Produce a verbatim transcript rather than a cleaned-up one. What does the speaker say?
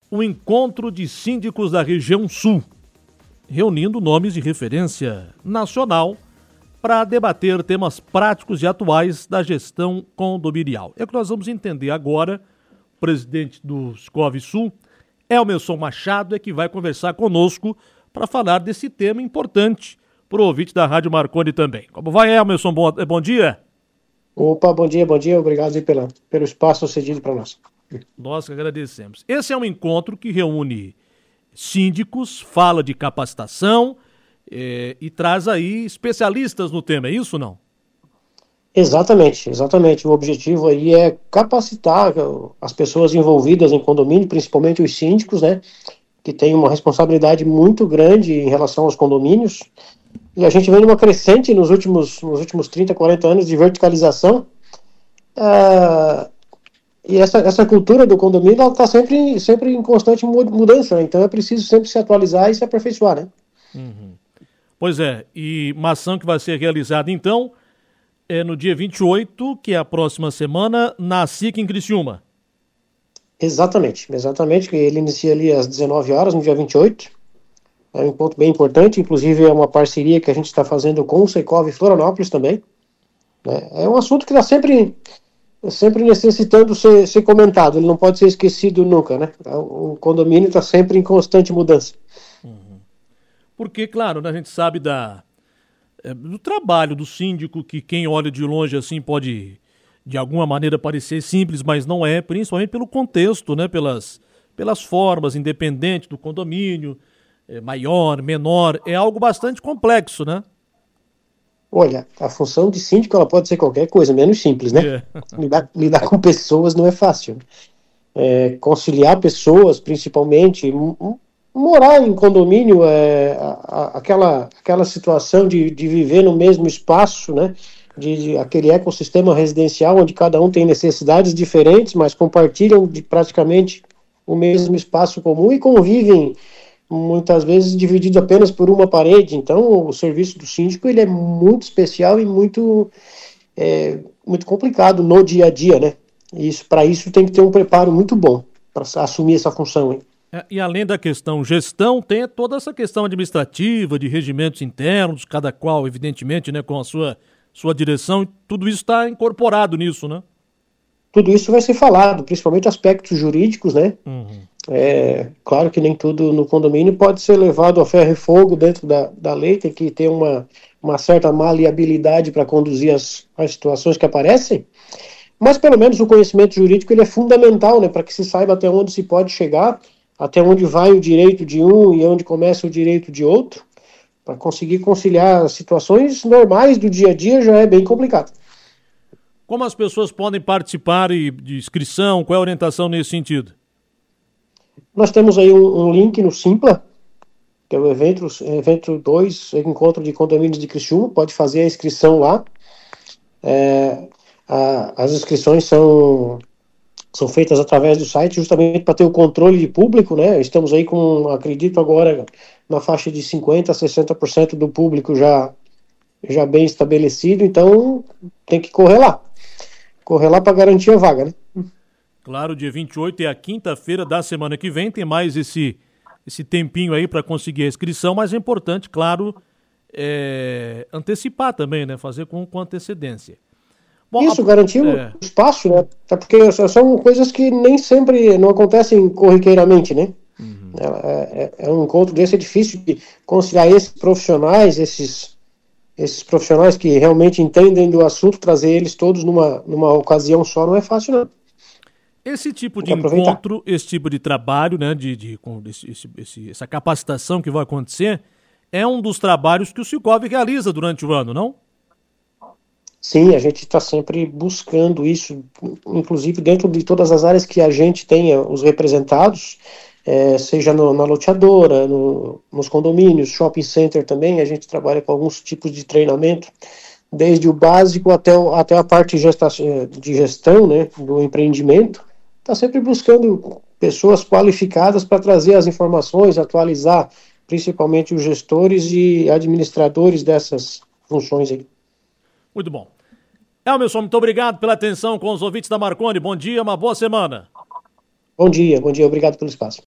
um encontro de síndicos da região sul, reunindo nomes de referência nacional para debater temas práticos e atuais da gestão condominial. É o que nós vamos entender agora. O presidente do Scov Sul, Elmerson Machado, é que vai conversar conosco para falar desse tema importante para o ouvinte da Rádio Marconi também. Como vai, Elmerson? Bom, bom dia. Opa, bom dia, bom dia. Obrigado aí pela, pelo espaço cedido para nós. Nós que agradecemos. Esse é um encontro que reúne síndicos, fala de capacitação eh, e traz aí especialistas no tema, é isso ou não? Exatamente, exatamente. O objetivo aí é capacitar as pessoas envolvidas em condomínio, principalmente os síndicos, né, que têm uma responsabilidade muito grande em relação aos condomínios. E a gente vem numa crescente nos últimos, nos últimos trinta, quarenta anos de verticalização. Uh, e essa, essa cultura do condomínio está sempre, sempre em constante mudança, né? Então é preciso sempre se atualizar e se aperfeiçoar, né? Uhum. Pois é, e uma ação que vai ser realizada então é no dia vinte e oito, que é a próxima semana, na S I C em Criciúma. Exatamente, exatamente, que ele inicia ali às dezenove horas, no dia vinte e oito. É um ponto bem importante, inclusive é uma parceria que a gente está fazendo com o Secov Florianópolis também. Né? É um assunto que está sempre, sempre necessitando ser, ser comentado, ele não pode ser esquecido nunca, né? O condomínio está sempre em constante mudança. Uhum. Porque, claro, né, a gente sabe da, é, do trabalho do síndico, que quem olha de longe assim pode, de alguma maneira, parecer simples, mas não é, principalmente pelo contexto, né? Pelas, pelas formas, independente do condomínio, é, maior, menor, é algo bastante complexo, né? Olha, a função de síndico ela pode ser qualquer coisa, menos simples, né? Yeah. Lidar, lidar com pessoas não é fácil. É, conciliar pessoas, principalmente, morar em condomínio, é, a, a, aquela, aquela situação de, de viver no mesmo espaço, né? De, de aquele ecossistema residencial onde cada um tem necessidades diferentes, mas compartilham de praticamente o mesmo espaço comum e convivem muitas vezes dividido apenas por uma parede. Então o serviço do síndico ele é muito especial e muito, é, muito complicado no dia a dia, né? E isso, para isso tem que ter um preparo muito bom para assumir essa função, hein? É, e além da questão gestão, tem toda essa questão administrativa, de regimentos internos, cada qual, evidentemente, né, com a sua, sua direção, tudo isso está incorporado nisso, né? Tudo isso vai ser falado, principalmente aspectos jurídicos, né? Uhum. É, claro que nem tudo no condomínio pode ser levado a ferro e fogo dentro da, da lei, tem que ter uma, uma certa maleabilidade para conduzir as, as situações que aparecem, mas pelo menos o conhecimento jurídico ele é fundamental, né, para que se saiba até onde se pode chegar, até onde vai o direito de um e onde começa o direito de outro, para conseguir conciliar as situações normais do dia a dia já é bem complicado. Como as pessoas podem participar de inscrição? Qual é a orientação nesse sentido? Nós temos aí um, um link no Simpla, que é o evento, evento dois, Encontro de Condomínios de Criciúma, pode fazer a inscrição lá. É, a, as inscrições são, são feitas através do site, justamente para ter o controle de público, né? Estamos aí com, acredito agora, na faixa de cinquenta por cento a sessenta por cento do público já, já bem estabelecido, então tem que correr lá. Correr lá para garantir a vaga, né? Claro, dia vinte e oito é a quinta-feira da semana que vem, tem mais esse, esse tempinho aí para conseguir a inscrição, mas é importante, claro, é, antecipar também, né? Fazer com, com antecedência. Bom, Isso, a, garantir é... o espaço, né? Até porque são coisas que nem sempre não acontecem corriqueiramente, né? Uhum. É, é, é um encontro desse, é difícil de conciliar esses profissionais, esses, esses profissionais que realmente entendem do assunto, trazer eles todos numa, numa ocasião só não é fácil, não. Esse tipo de encontro, esse tipo de trabalho, né, de, de, com esse, esse, essa capacitação que vai acontecer, é um dos trabalhos que o Secov realiza durante o ano, não? Sim, a gente está sempre buscando isso, inclusive dentro de todas as áreas que a gente tenha os representados, é, seja no, na loteadora, no, nos condomínios, shopping center também, a gente trabalha com alguns tipos de treinamento, desde o básico até, o, até a parte de gestão, de gestão, né, do empreendimento. Está sempre buscando pessoas qualificadas para trazer as informações, atualizar principalmente os gestores e administradores dessas funções aí. Muito bom. Elmerson, muito obrigado pela atenção com os ouvintes da Marconi. Bom dia, uma boa semana. Bom dia, bom dia, obrigado pelo espaço.